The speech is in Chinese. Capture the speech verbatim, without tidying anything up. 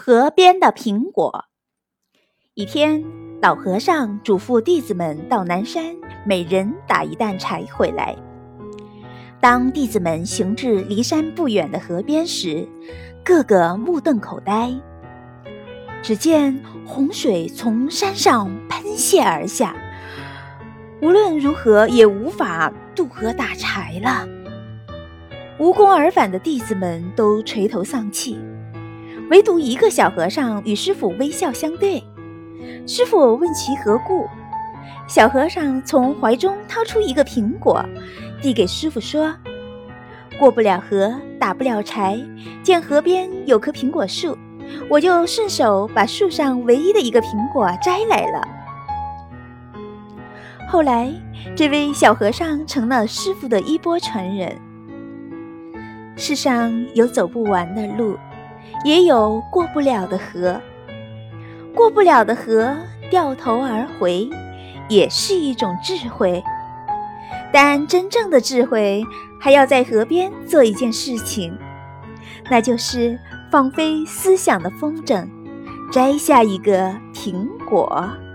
河边的苹果。一天，老和尚嘱咐弟子们到南山，每人打一担柴回来。当弟子们行至离山不远的河边时，个个目瞪口呆。只见洪水从山上喷泻而下，无论如何也无法渡河打柴了。无功而返的弟子们都垂头丧气，唯独一个小和尚与师父微笑相对。师父问其何故，小和尚从怀中掏出一个苹果，递给师父说：过不了河，打不了柴，见河边有棵苹果树，我就顺手把树上唯一的一个苹果摘来了。后来，这位小和尚成了师父的衣钵传人。世上有走不完的路，也有过不了的河。过不了的河，掉头而回，也是一种智慧。但真正的智慧，还要在河边做一件事情，那就是放飞思想的风筝，摘下一个苹果。